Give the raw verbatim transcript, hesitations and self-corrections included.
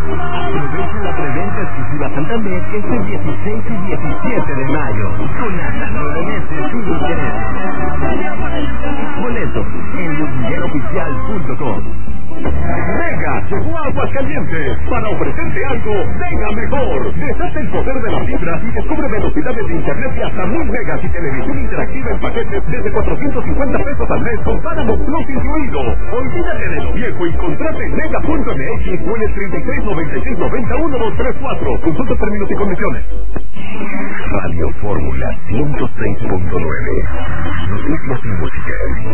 Aprovecha la preventa exclusiva Santander este dieciséis y diecisiete de mayo. Con hasta nueve meses sin interés. Boletos en luguilleroficial punto com. Mega llegó a Aguascalientes para ofrecerte algo mega mejor. Deshace el poder de la fibra y descubre velocidades de internet de hasta mil megas y televisión interactiva en paquetes desde cuatrocientos cincuenta pesos al mes con Paramount Plus incluido. Olvídate de lo viejo y contrate en mega punto m x o en el treinta y tres noventa y seis noventa uno dos tres cuatro. Consulta términos y condiciones. Radio Fórmula ciento seis punto nueve. Noticias y música.